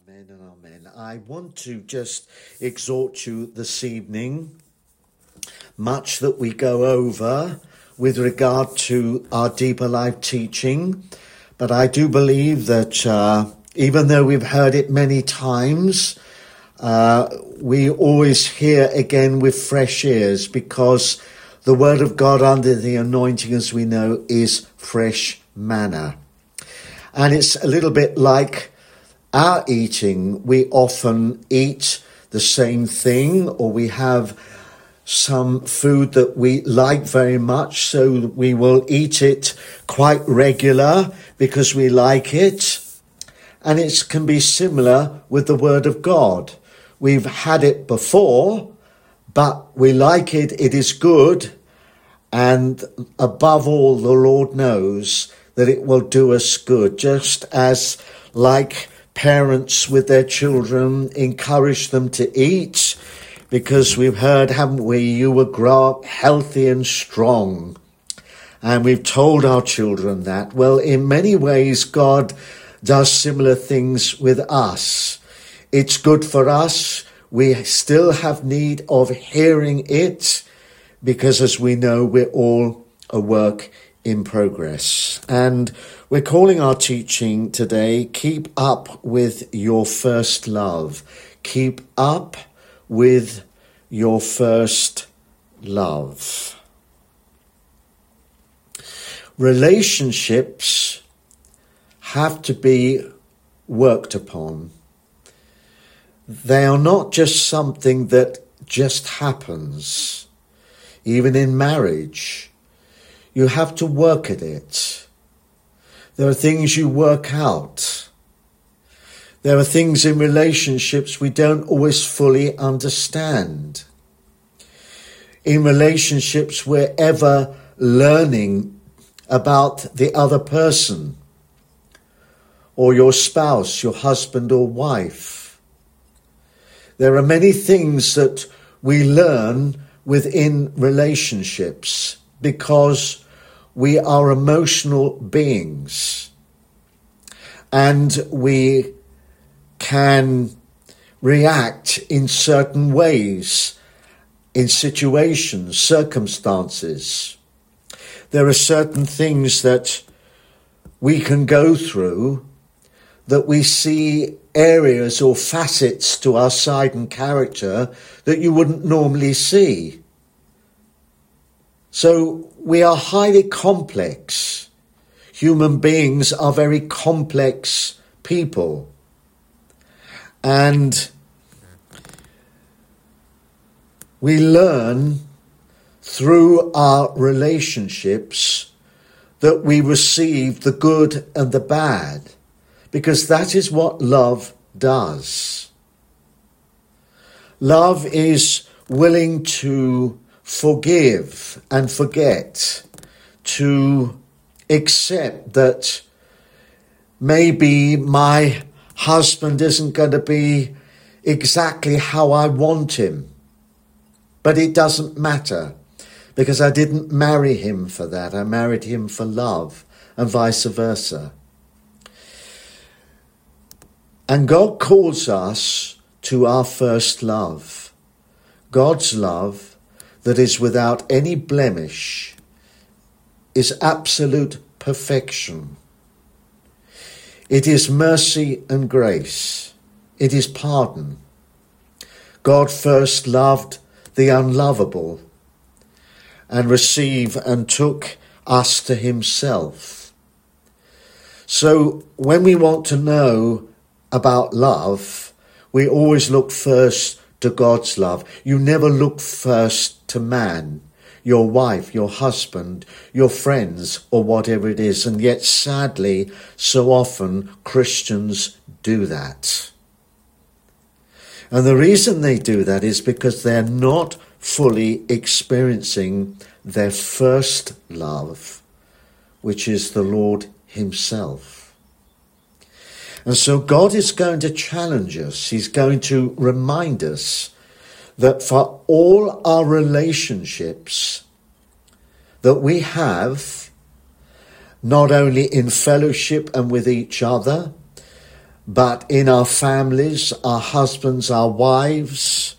Amen and amen. I want to just exhort you this evening, much that we go over with regard to our deeper life teaching, but I do believe that even though we've heard it many times, we always hear again with fresh ears, because the word of God under the anointing, as we know, is fresh manna. And it's a little bit like our eating. We often eat the same thing, or we have some food that we like very much, so we will eat it quite regular because we like it. And it can be similar with the Word of God. We've had it before, but we like it, it is good, and above all, the Lord knows that it will do us good, just as like parents with their children encourage them to eat, because we've heard, haven't we, you will grow up healthy and strong. And we've told our children that. Well, in many ways, God does similar things with us. It's good for us. We still have need of hearing it, because as we know, we're all a work in progress. And we're calling our teaching today, Keep Up With Your First Love. Keep up with your first love. Relationships have to be worked upon. They are not just something that just happens. Even in marriage, you have to work at it. There are things you work out. There are things in relationships we don't always fully understand. In relationships, we're ever learning about the other person, or your spouse, your husband or wife. There are many things that we learn within relationships, because we are emotional beings, and we can react in certain ways in situations, circumstances. There are certain things that we can go through that we see areas or facets to our side and character that you wouldn't normally see. So we are highly complex. Human beings are very complex people. And we learn through our relationships that we receive the good and the bad, because that is what love does. Love is willing to forgive and forget, to accept that maybe my husband isn't going to be exactly how I want him, but it doesn't matter, because I didn't marry him for that. I married him for love, and vice versa. And God calls us to our first love, God's love that is without any blemish, is absolute perfection. It is mercy and grace. It is pardon. God first loved the unlovable and received and took us to himself. So when we want to know about love, we always look first to God's love. You never look first to man, your wife, your husband, your friends, or whatever it is. And yet, sadly, so often Christians do that. And the reason they do that is because they're not fully experiencing their first love, which is the Lord himself. And so God is going to challenge us. He's going to remind us that for all our relationships that we have, not only in fellowship and with each other, but in our families, our husbands, our wives,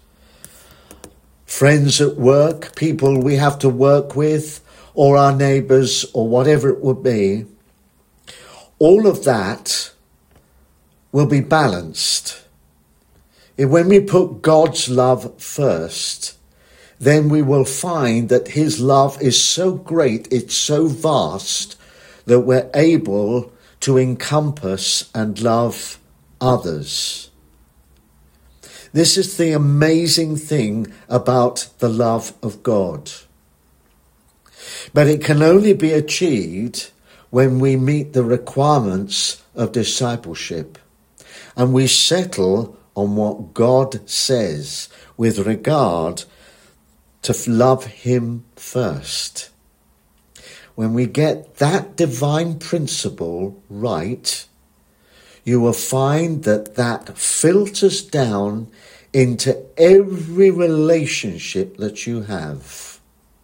friends at work, people we have to work with, or our neighbours, or whatever it would be, all of that will be balanced. When we put God's love first, then we will find that his love is so great, it's so vast, that we're able to encompass and love others. This is the amazing thing about the love of God. But it can only be achieved when we meet the requirements of discipleship and we settle on what God says with regard to love him first. When we get that divine principle right, you will find that filters down into every relationship that you have.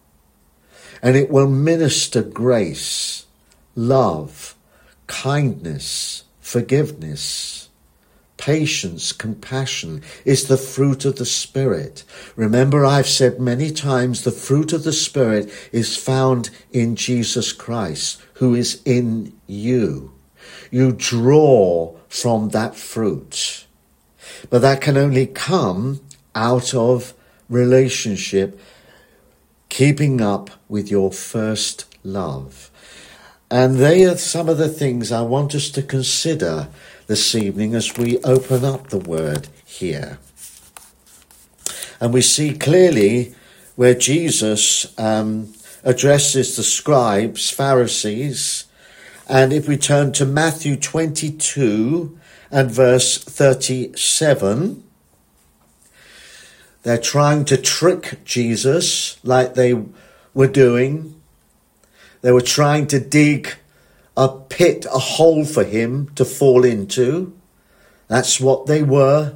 And it will minister grace, love, kindness, forgiveness, patience, compassion. Is the fruit of the Spirit. Remember, I've said many times the fruit of the Spirit is found in Jesus Christ, who is in you. You draw from that fruit. But that can only come out of relationship, keeping up with your first love. And they are some of the things I want us to consider this evening as we open up the word here. And we see clearly where Jesus addresses the scribes, Pharisees. And if we turn to Matthew 22 and verse 37, they're trying to trick Jesus like they were doing. They were trying to dig a pit, a hole for him to fall into. That's what they were.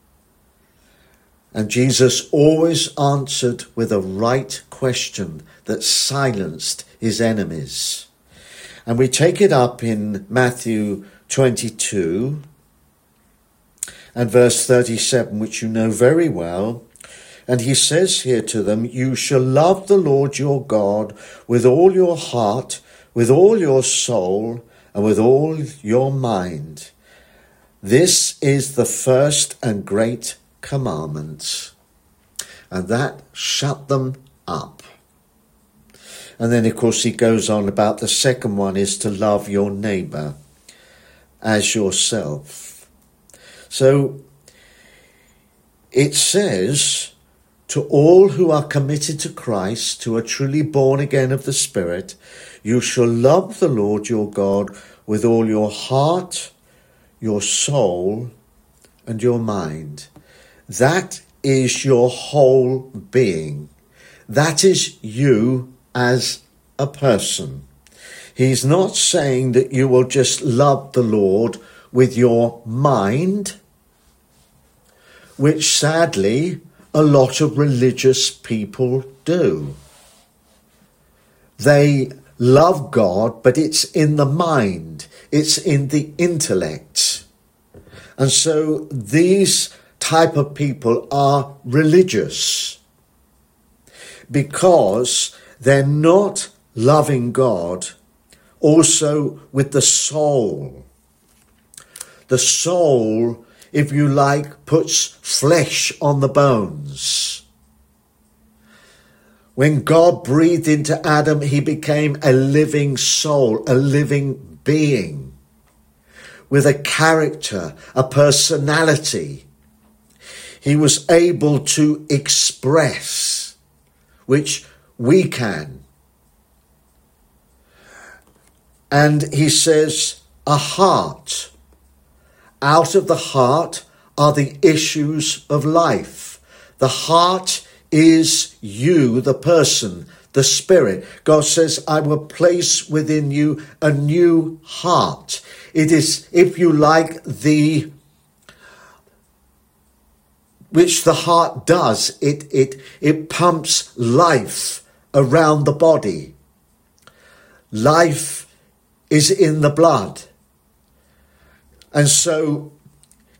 And Jesus always answered with a right question that silenced his enemies. And we take it up in Matthew 22 and verse 37, which you know very well. And he says here to them, "You shall love the Lord your God with all your heart, with all your soul, and with all your mind. This is the first and great commandment." And that shut them up. And then, of course, he goes on about the second one is to love your neighbour as yourself. So it says, to all who are committed to Christ, who are truly born again of the Spirit, you shall love the Lord your God with all your heart, your soul, and your mind. That is your whole being. That is you as a person. He's not saying that you will just love the Lord with your mind, which sadly a lot of religious people do. They love God, but it's in the mind, it's in the intellect. And so these type of people are religious because they're not loving God also with the soul. The soul, if you like, puts flesh on the bones. When God breathed into Adam, he became a living soul, a living being with a character, a personality. He was able to express, which we can. And he says, a heart. Out of the heart are the issues of life. The heart is you, the person, the spirit. God says, I will place within you a new heart. It is, if you like, which the heart does. It pumps life around the body. Life is in the blood. And so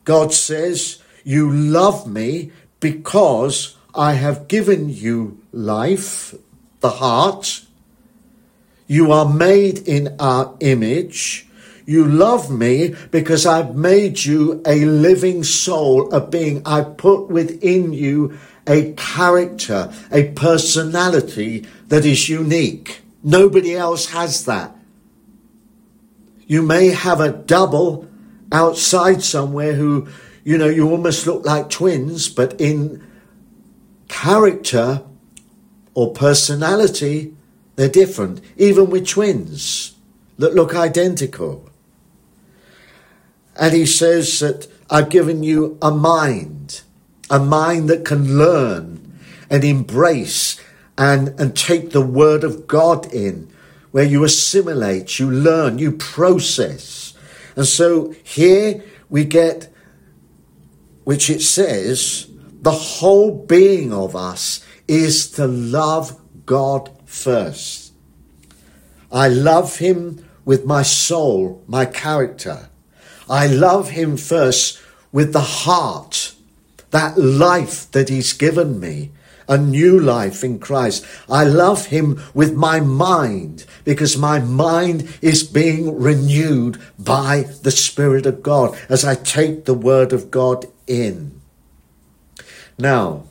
God says, you love me because I have given you life, the heart. You are made in our image. You love me because I've made you a living soul, a being. I've put within you a character, a personality that is unique. Nobody else has that. You may have a double outside somewhere who, you almost look like twins, but in character or personality, they're different. Even with twins that look identical. And he says that I've given you a mind that can learn and embrace and take the word of God in, where you assimilate, you learn, you process. And so here we get, which it says, the whole being of us is to love God first. I love him with my soul, my character. I love him first with the heart, that life that he's given me, a new life in Christ. I love him with my mind because my mind is being renewed by the Spirit of God as I take the word of God in. Now,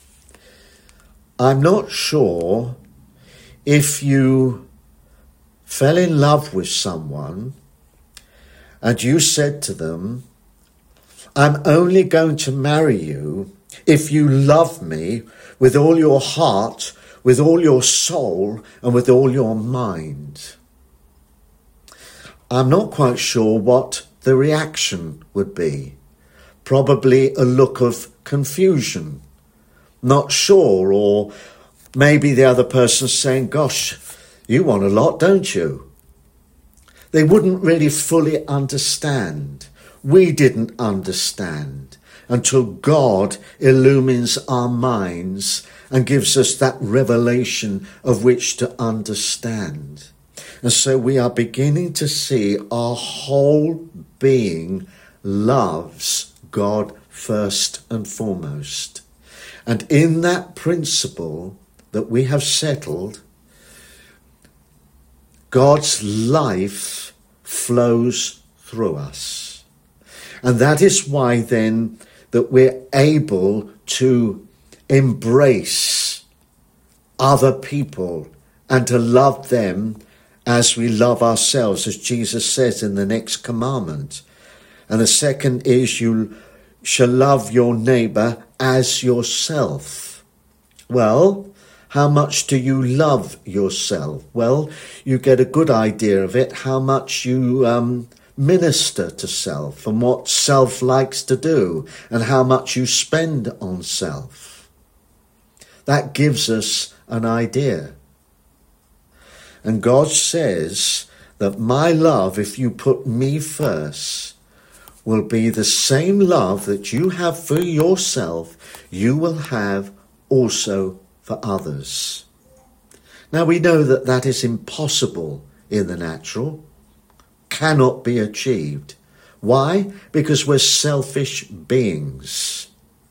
I'm not sure if you fell in love with someone and you said to them, I'm only going to marry you if you love me with all your heart, with all your soul, and with all your mind. I'm not quite sure what the reaction would be. Probably a look of confusion, not sure, or maybe the other person saying, gosh, you want a lot, don't you? They wouldn't really fully understand. We didn't understand until God illumines our minds and gives us that revelation of which to understand. And so we are beginning to see our whole being loves God first and foremost. And in that principle that we have settled, God's life flows through us. And that is why then that we're able to embrace other people and to love them as we love ourselves, as Jesus says in the next commandment. And the second is you shall love your neighbour as yourself. Well, how much do you love yourself? Well, you get a good idea of it, how much you minister to self and what self likes to do and how much you spend on self. That gives us an idea. And God says that my love, if you put me first, will be the same love that you have for yourself, you will have also for others. Now we know that that is impossible in the natural, cannot be achieved. Why? Because we're selfish beings.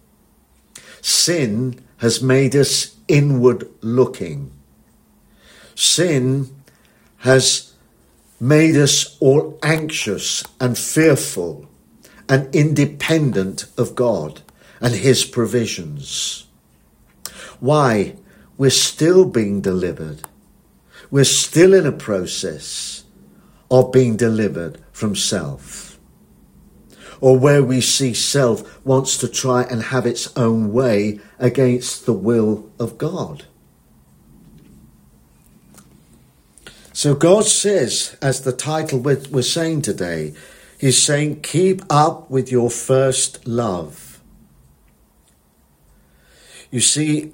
Sin has made us inward looking. Sin has made us all anxious and fearful and independent of God and his provisions. Why? We're still being delivered. We're still in a process of being delivered from self. Or where we see self wants to try and have its own way against the will of God. So God says, as the title we're saying today, he's saying, keep up with your first love. You see,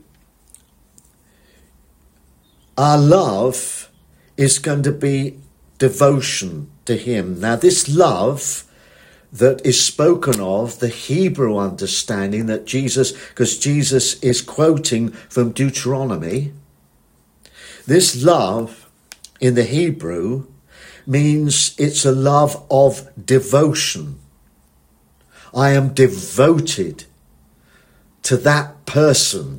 our love is going to be devotion to him. Now, this love that is spoken of, the Hebrew understanding that Jesus, because Jesus is quoting from Deuteronomy, this love in the Hebrew means it's a love of devotion. I am devoted to that person.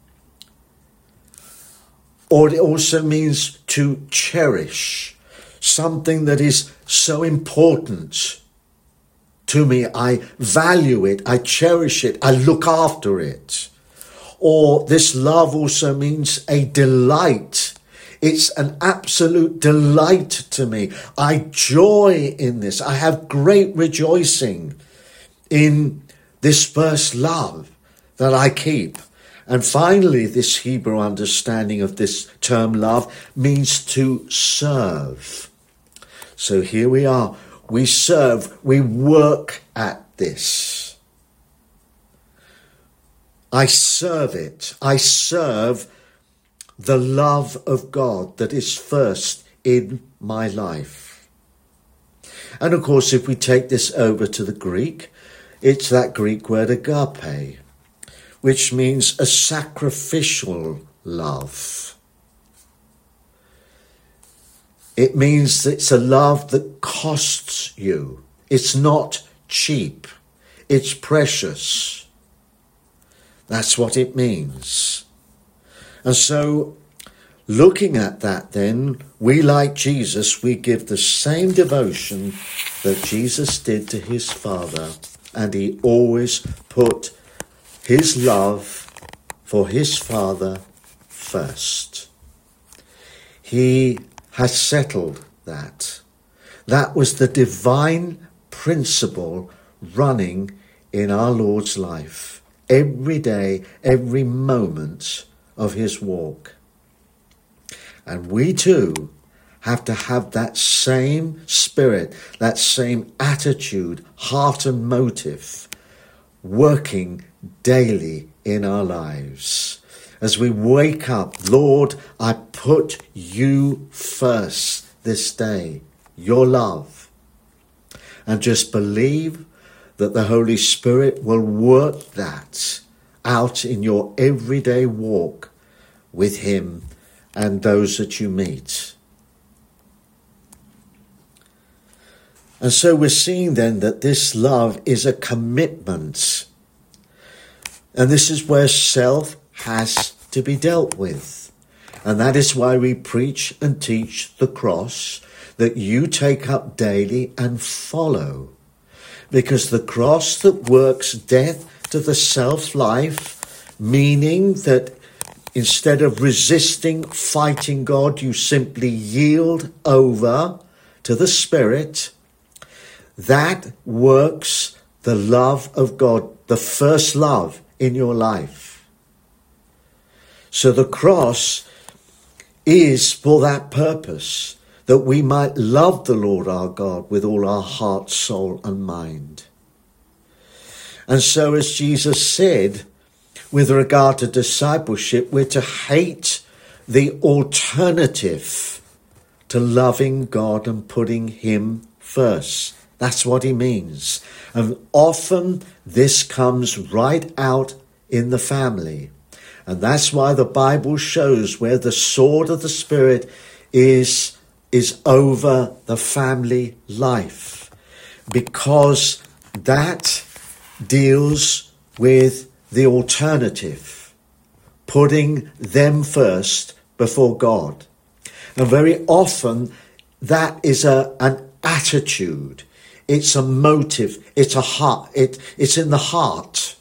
Or it also means to cherish something that is so important to me. I value it, I cherish it, I look after it. Or this love also means a delight. It's an absolute delight to me. I joy in this. I have great rejoicing in this first love that I keep. And finally, this Hebrew understanding of this term love means to serve. So here we are. We serve. We work at this. I serve it. I serve the love of God that is first in my life. And of course, if we take this over to the Greek, it's that Greek word agape, which means a sacrificial love. It means it's a love that costs you. It's not cheap. It's precious. That's what it means. And so, looking at that then, we, like Jesus, we give the same devotion that Jesus did to his Father, and he always put his love for his Father first. He has settled that. That was the divine principle running in our Lord's life, every day, every moment of his walk. And we too have to have that same spirit, that same attitude, heart and motive, working daily in our lives. As we wake up, Lord, I put you first this day, your love. And just believe that the Holy Spirit will work that out in your everyday walk with him and those that you meet. And so we're seeing then that this love is a commitment. And this is where self has to be dealt with. And that is why we preach and teach the cross that you take up daily and follow. Because the cross that works death to the self-life, meaning that instead of resisting, fighting God, you simply yield over to the Spirit, that works the love of God, the first love in your life. So the cross is for that purpose, that we might love the Lord our God with all our heart, soul and mind. And so as Jesus said, with regard to discipleship, we're to hate the alternative to loving God and putting him first. That's what he means. And often this comes right out in the family. And that's why the Bible shows where the sword of the Spirit is over the family life. Because that deals with the alternative, putting them first before God. And very often that is an attitude. It's a motive. It's a heart. It's in the heart.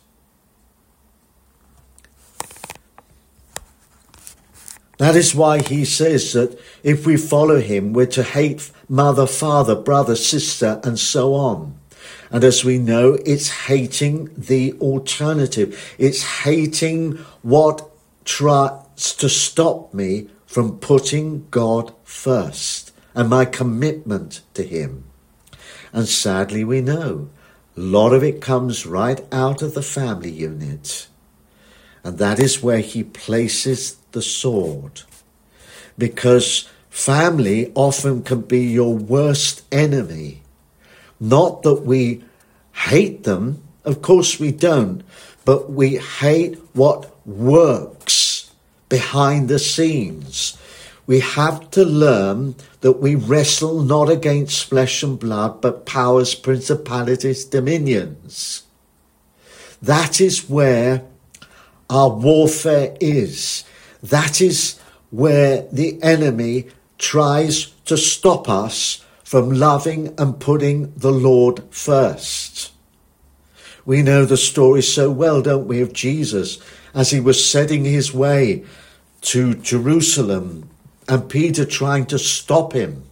That is why he says that if we follow him, we're to hate mother, father, brother, sister, and so on. And as we know, it's hating the alternative. It's hating what tries to stop me from putting God first and my commitment to him. And sadly, we know a lot of it comes right out of the family unit. And that is where he places the sword. Because family often can be your worst enemy. Not that we hate them, of course we don't, but we hate what works behind the scenes. We have to learn that we wrestle not against flesh and blood, but powers, principalities, dominions. That is where our warfare is. That is where the enemy tries to stop us from loving and putting the Lord first. We know the story so well, don't we, of Jesus as he was setting his way to Jerusalem and Peter trying to stop him.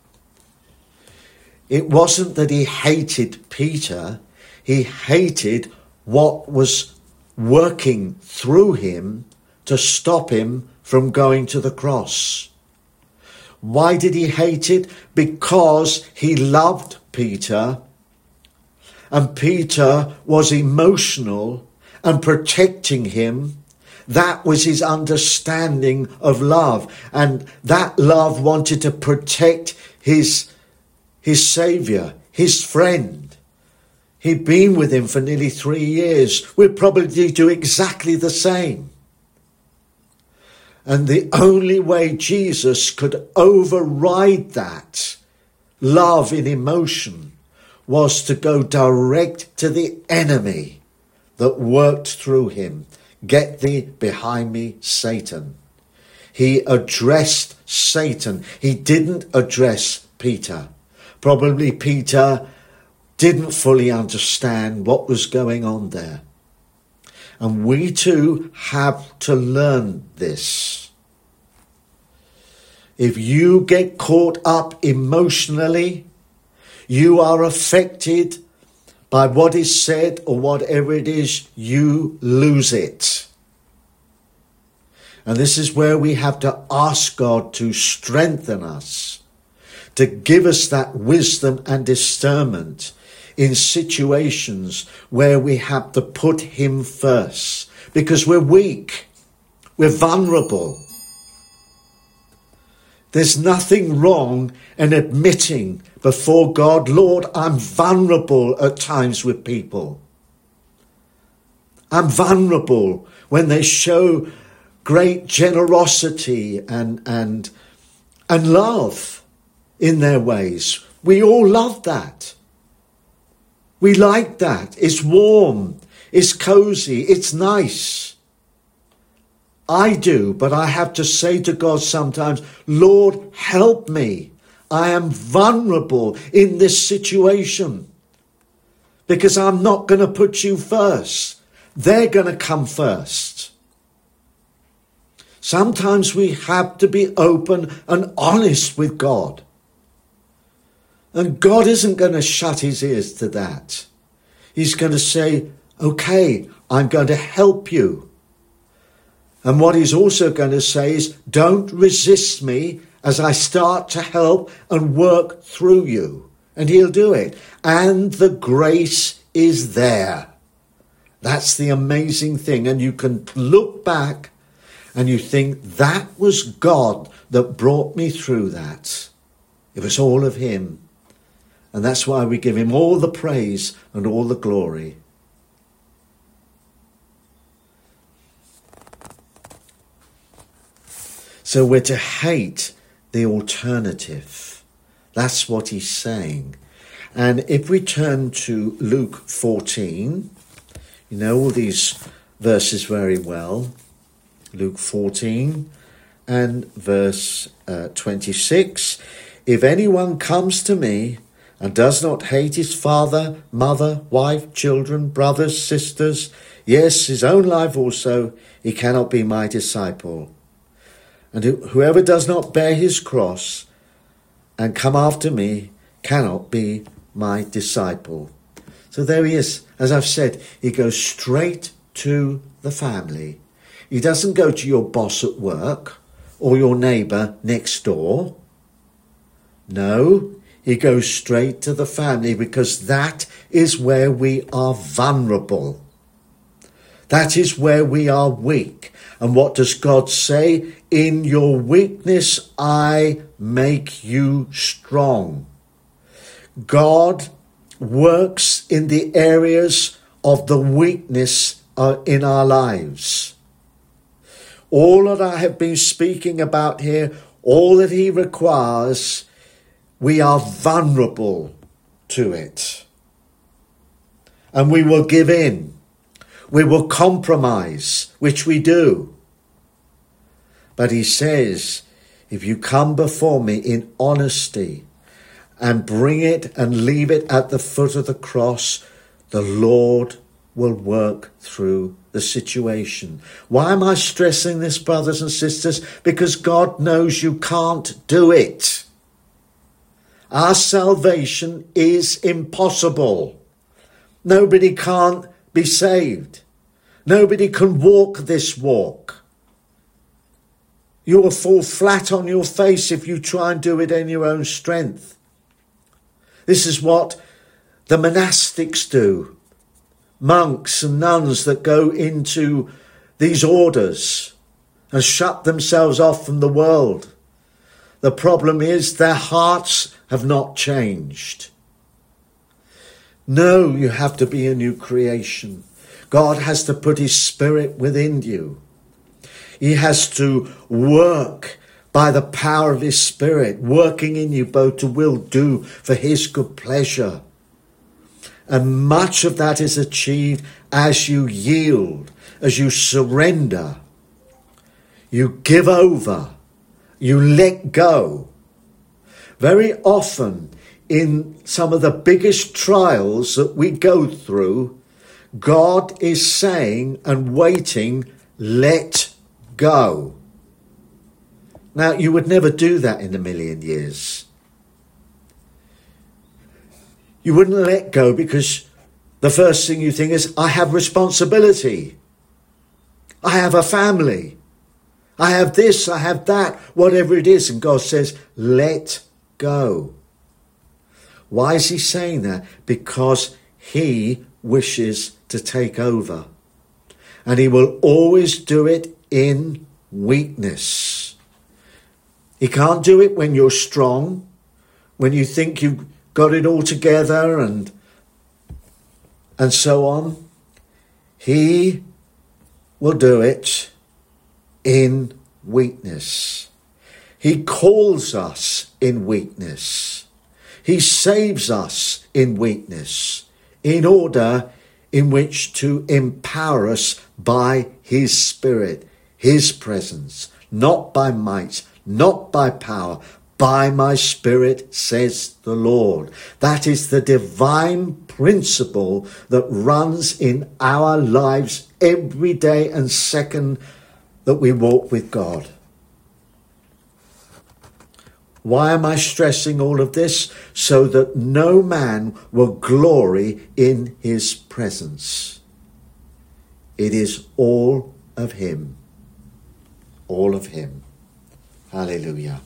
It wasn't that he hated Peter, he hated what was working through him to stop him from going to the cross. Why did he hate it? Because he loved Peter, and Peter was emotional and protecting him. That was his understanding of love, and that love wanted to protect his saviour, his friend. He'd been with him for nearly 3 years. We'd probably do exactly the same. And the only way Jesus could override that love in emotion was to go direct to the enemy that worked through him. Get thee behind me, Satan. He addressed Satan. He didn't address Peter. Probably Peter didn't fully understand what was going on there. And we too have to learn this. If you get caught up emotionally, you are affected by what is said or whatever it is, you lose it. And this is where we have to ask God to strengthen us, to give us that wisdom and discernment in situations where we have to put him first, because we're weak, we're vulnerable. There's nothing wrong in admitting before God, Lord, I'm vulnerable at times with people. I'm vulnerable when they show great generosity and love in their ways. We all love that. We like that. It's warm. It's cozy. It's nice. I do, but I have to say to God sometimes, Lord, help me. I am vulnerable in this situation because I'm not going to put you first. They're going to come first. Sometimes we have to be open and honest with God. And God isn't going to shut his ears to that. He's going to say, okay, I'm going to help you. And what he's also going to say is, don't resist me as I start to help and work through you. And he'll do it. And the grace is there. That's the amazing thing. And you can look back and you think, that was God that brought me through that. It was all of him. And that's why we give him all the praise and all the glory. So we're to hate the alternative. That's what he's saying. And if we turn to Luke 14, you know all these verses very well. Luke 14 and verse 26. If anyone comes to me and does not hate his father, mother, wife, children, brothers, sisters, yes, his own life also, he cannot be my disciple. And whoever does not bear his cross and come after me cannot be my disciple. So there he is. As I've said, he goes straight to the family. He doesn't go to your boss at work or your neighbour next door. No, he goes straight to the family because that is where we are vulnerable. That is where we are weak. And what does God say? In your weakness, I make you strong. God works in the areas of the weakness in our lives. All that I have been speaking about here, all that he requires, we are vulnerable to it. And we will give in. We will compromise, which we do. But he says, if you come before me in honesty and bring it and leave it at the foot of the cross, the Lord will work through the situation. Why am I stressing this, brothers and sisters? Because God knows you can't do it. Our salvation is impossible. Nobody can't be saved. Nobody can walk this walk. You will fall flat on your face if you try and do it in your own strength. This is what the monastics do. Monks and nuns that go into these orders and shut themselves off from the world. The problem is their hearts have not changed. No, you have to be a new creation. God has to put his spirit within you. He has to work by the power of his spirit, working in you both to will do for his good pleasure. And much of that is achieved as you yield, as you surrender, you give over, you let go. Very often in some of the biggest trials that we go through, God is saying and waiting, let go. Now, you would never do that in a million years. You wouldn't let go because the first thing you think is, I have responsibility. I have a family. I have this, I have that, whatever it is. And God says, let go. Why is he saying that? Because he wishes to take over. And he will always do it in weakness. He can't do it when you're strong, when you think you've got it all together and so on. He will do it in weakness. He calls us in weakness. He saves us in weakness in order in which to empower us by his Spirit, his presence, not by might, not by power, by my Spirit, says the Lord. That is the divine principle that runs in our lives every day and second that we walk with God. Why am I stressing all of this? So that no man will glory in his presence. It is all of him. All of him. Hallelujah.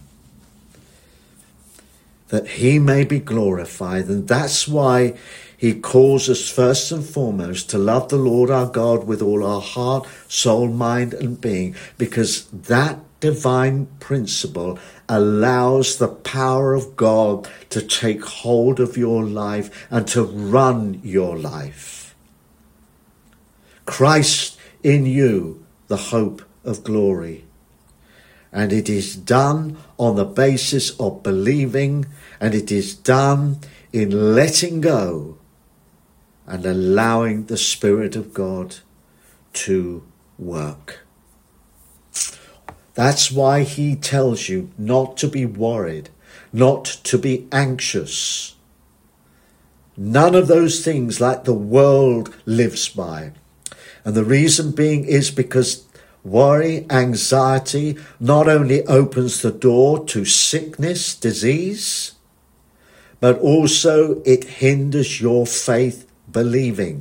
That he may be glorified. And that's why he calls us first and foremost to love the Lord our God with all our heart, soul, mind and being. Because that divine principle allows the power of God to take hold of your life and to run your life. Christ in you, the hope of glory. And it is done on the basis of believing, and it is done in letting go and allowing the Spirit of God to work. That's why he tells you not to be worried, not to be anxious. None of those things like the world lives by. And the reason being is because worry, anxiety not only opens the door to sickness, disease, but also it hinders your faith believing.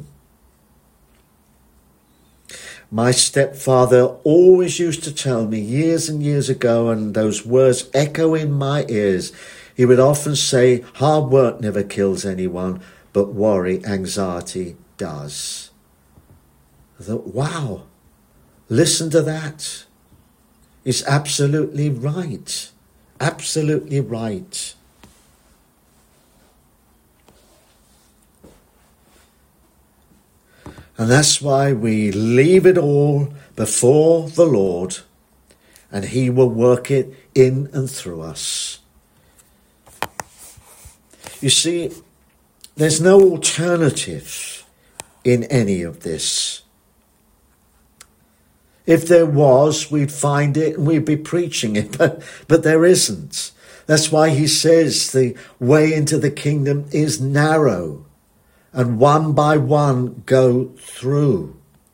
My stepfather always used to tell me years and years ago, and those words echo in my ears, he would often say, hard work never kills anyone, but worry, anxiety does. I thought, wow, listen to that. It's absolutely right. Absolutely right. And that's why we leave it all before the Lord and he will work it in and through us. You see, there's no alternative in any of this. If there was, we'd find it and we'd be preaching it, but there isn't. That's why he says the way into the kingdom is narrow, and one by one go through.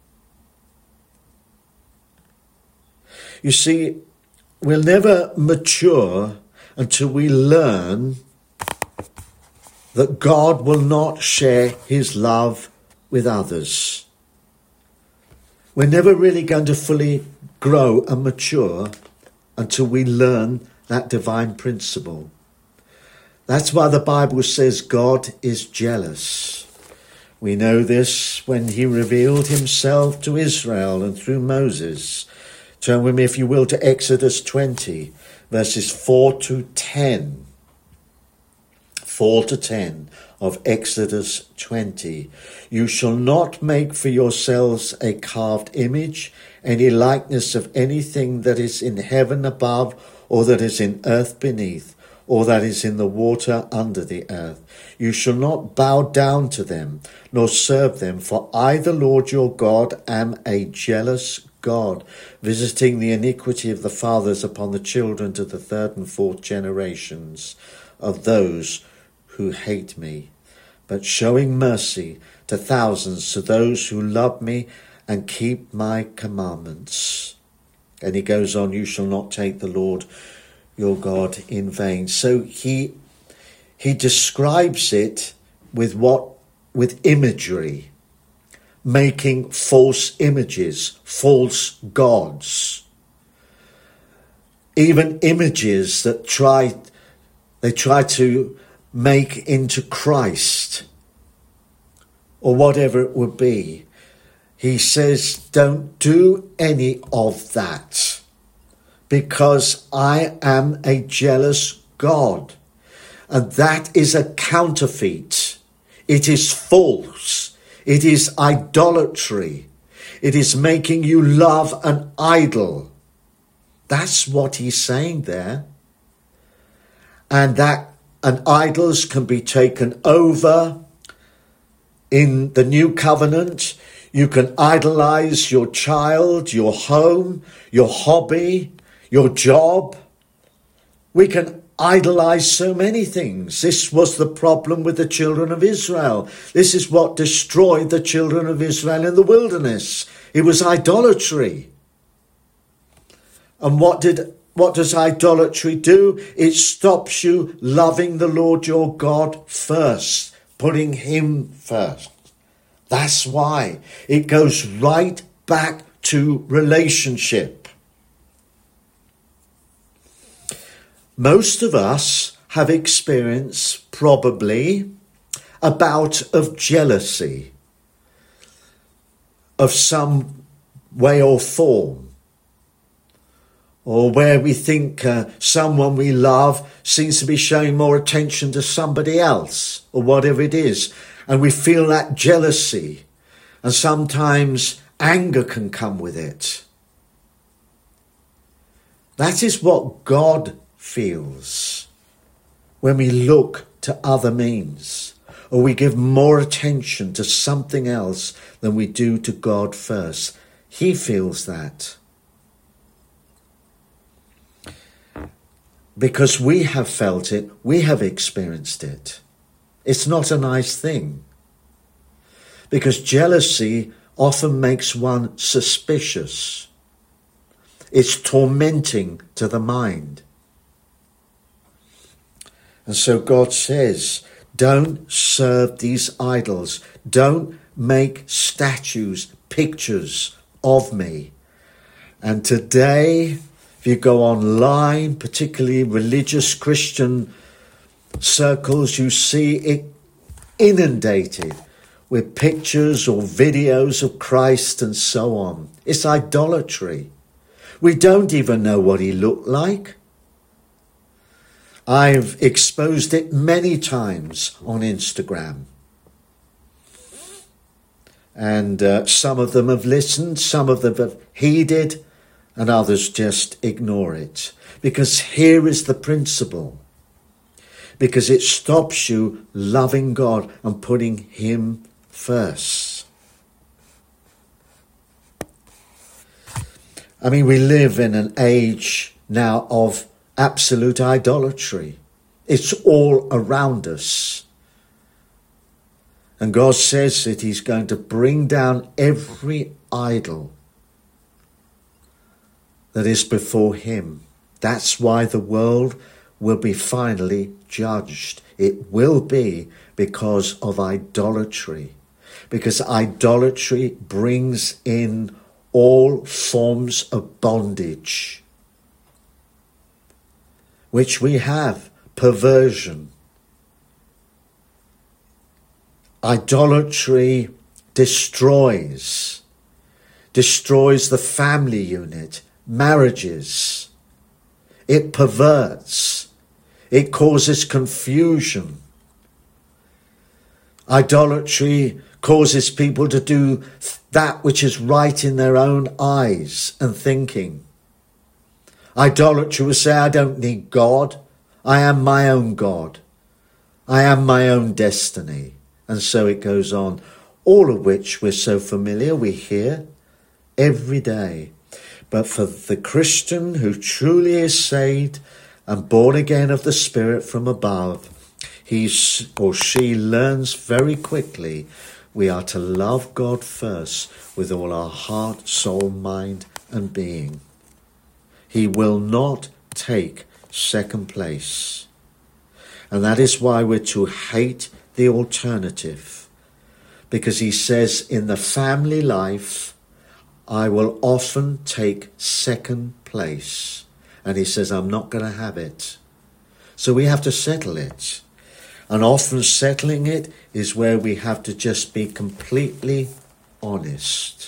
You see, we'll never mature until we learn that God will not share his love with others. We're never really going to fully grow and mature until we learn that divine principle. That's why the Bible says God is jealous. We know this when he revealed himself to Israel and through Moses. Turn with me, if you will, to Exodus 20, verses 4 to 10. 4 to 10 of Exodus 20. You shall not make for yourselves a carved image, any likeness of anything that is in heaven above, or that is in earth beneath, or that is in the water under the earth. You shall not bow down to them, nor serve them, for I, the Lord your God, am a jealous God, visiting the iniquity of the fathers upon the children to the third and fourth generations of those who hate me, but showing mercy to thousands, to those who love me and keep my commandments. And he goes on, you shall not take the Lord your God in vain. So he describes it with imagery, making false images, false gods, even images that they try to make into Christ or whatever it would be. He says, don't do any of that, because I am a jealous God. And that is a counterfeit. It is false. It is idolatry. It is making you love an idol. That's what he's saying there. And idols can be taken over in the new covenant. You can idolize your child, your home, your hobby, your job. We can idolize so many things. This was the problem with the children of Israel. This is what destroyed the children of Israel in the wilderness. It was idolatry. And what does idolatry do? It stops you loving the Lord your God first, putting him first. That's why it goes right back to relationship. Most of us have experienced probably a bout of jealousy of some way or form, or where we think someone we love seems to be showing more attention to somebody else, or whatever it is. And we feel that jealousy, and sometimes anger can come with it. That is what God feels when we look to other means, or we give more attention to something else than we do to God first. He feels that. Because we have felt it, we have experienced it. It's not a nice thing. Because jealousy often makes one suspicious. It's tormenting to the mind. And so God says, don't serve these idols. Don't make statues, pictures of me. And today, if you go online, particularly religious Christian circles, you see it inundated with pictures or videos of Christ and so on. It's idolatry. We don't even know what he looked like. I've exposed it many times on Instagram. And some of them have listened, some of them have heeded, and others just ignore it. Because here is the principle. Because it stops you loving God and putting him first. I mean, we live in an age now of absolute idolatry. It's all around us. And God says that he's going to bring down every idol that is before him. That's why the world will be finally judged. It will be because of idolatry. Because idolatry brings in all forms of bondage, which we have, perversion. Idolatry destroys the family unit, marriages. It perverts. It causes confusion. Idolatry causes people to do that which is right in their own eyes and thinking. Idolatry will say, I don't need God. I am my own God. I am my own destiny. And so it goes on, all of which we're so familiar, we hear every day. But for the Christian who truly is saved and born again of the Spirit from above, he or she learns very quickly we are to love God first with all our heart, soul, mind and being. He will not take second place. And that is why we're to hate the alternative. Because he says in the family life, I will often take second place. And he says, I'm not going to have it. So we have to settle it. And often settling it is where we have to just be completely honest.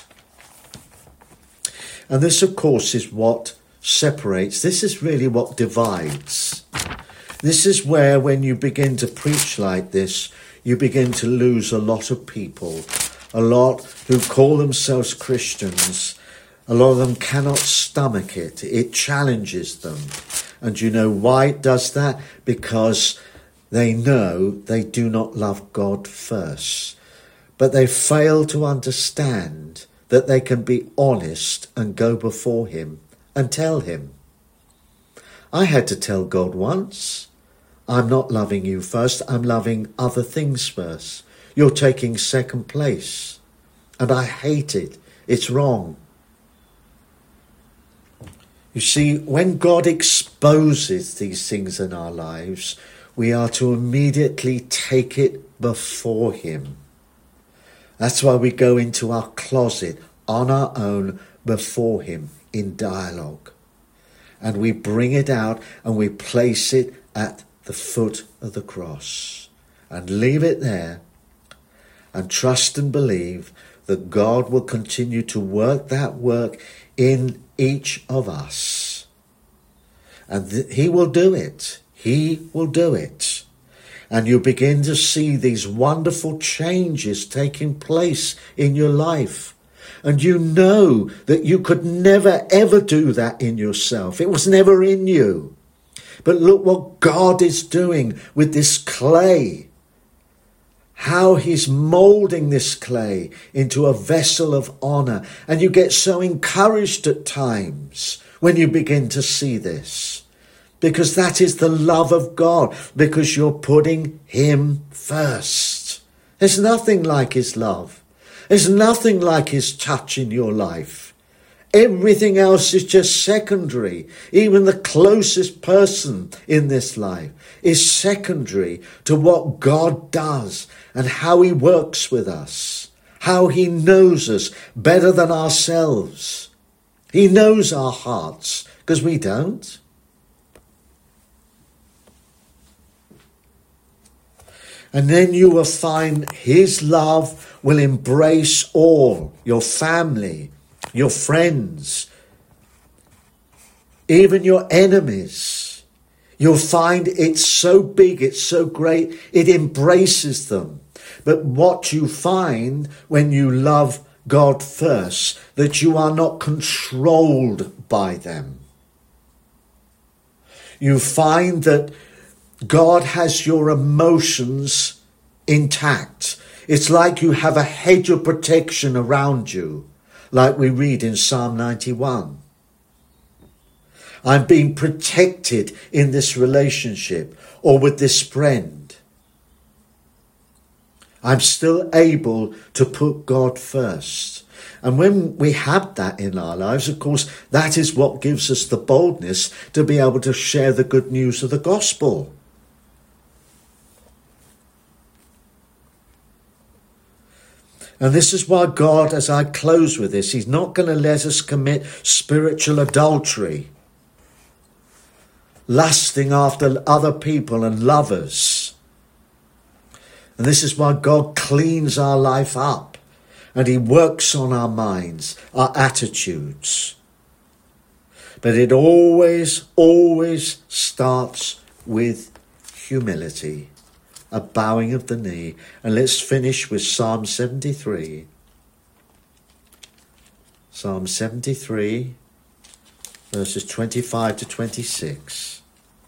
And this, of course, is what separates. This is really what divides. This is where, when you begin to preach like this, you begin to lose a lot of people, a lot who call themselves Christians. A lot of them cannot stomach it. It challenges them. And you know why it does that? Because they know they do not love God first. But they fail to understand that they can be honest and go before him and tell him. I had to tell God once, I'm not loving you first, I'm loving other things first. You're taking second place. And I hate it. It's wrong. You see, when God exposes these things in our lives, we are to immediately take it before him. That's why we go into our closet on our own before him in dialogue. And we bring it out and we place it at the foot of the cross and leave it there and trust and believe that God will continue to work that work in each of us. And he will do it. He will do it. And you begin to see these wonderful changes taking place in your life. And you know that you could never ever do that in yourself. It was never in you. But look what God is doing with this clay. How he's moulding this clay into a vessel of honour. And you get so encouraged at times when you begin to see this. Because that is the love of God. Because you're putting him first. There's nothing like his love. There's nothing like his touch in your life. Everything else is just secondary. Even the closest person in this life is secondary to what God does and how he works with us, how he knows us better than ourselves. He knows our hearts because we don't. And then you will find his love will embrace all, your family, your friends, even your enemies. You'll find it's so big, it's so great, it embraces them. But what you find when you love God first, that you are not controlled by them. You find that God has your emotions intact. It's like you have a hedge of protection around you, like we read in Psalm 91. I'm being protected in this relationship or with this friend. I'm still able to put God first. And when we have that in our lives, of course, that is what gives us the boldness to be able to share the good news of the gospel. And this is why God, as I close with this, he's not going to let us commit spiritual adultery, lusting after other people and lovers. And this is why God cleans our life up and he works on our minds, our attitudes. But it always starts with humility, a bowing of the knee. And let's finish with Psalm 73. Psalm 73, verses 25 to 26.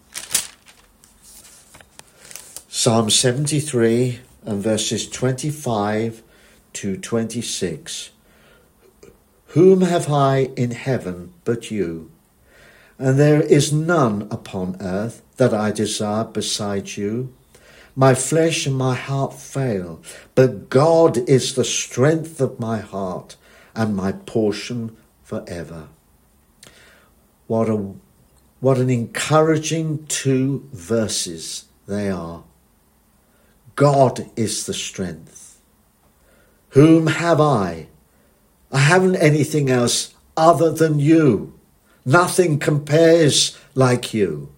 Psalm 73 and verses 25 to 26. Whom have I in heaven but you? And there is none upon earth that I desire beside you. My flesh and my heart fail, but God is the strength of my heart and my portion forever. What an encouraging 2 verses they are. God is the strength. Whom have I? I haven't anything else other than you. Nothing compares like you.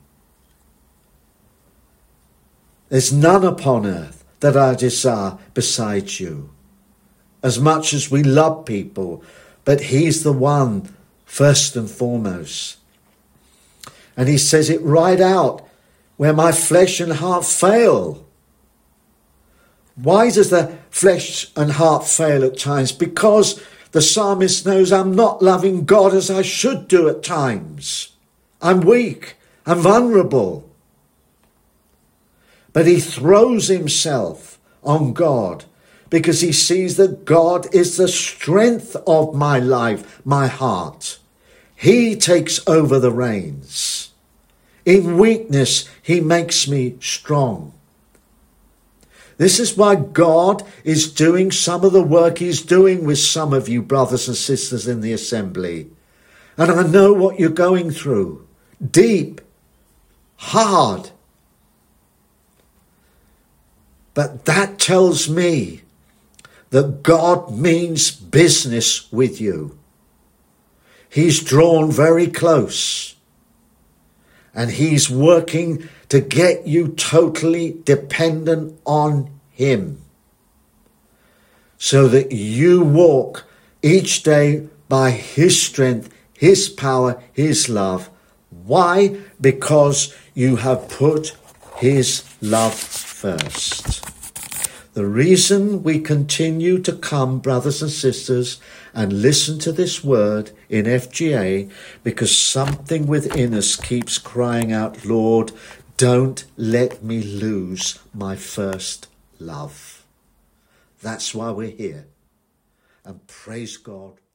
There's none upon earth that I desire besides you. As much as we love people, but he's the one first and foremost. And he says it right out, where my flesh and heart fail. Why does the flesh and heart fail at times? Because the psalmist knows I'm not loving God as I should do at times. I'm weak, I'm vulnerable. But he throws himself on God because he sees that God is the strength of my life, my heart. He takes over the reins. In weakness, he makes me strong. This is why God is doing some of the work he's doing with some of you brothers and sisters in the assembly. And I know what you're going through. Deep, hard. But that tells me that God means business with you. He's drawn very close. And he's working to get you totally dependent on him, so that you walk each day by his strength, his power, his love. Why? Because you have put his love first. The reason we continue to come, brothers and sisters, and listen to this word in FGA, because something within us keeps crying out, Lord, don't let me lose my first love. That's why we're here. And praise God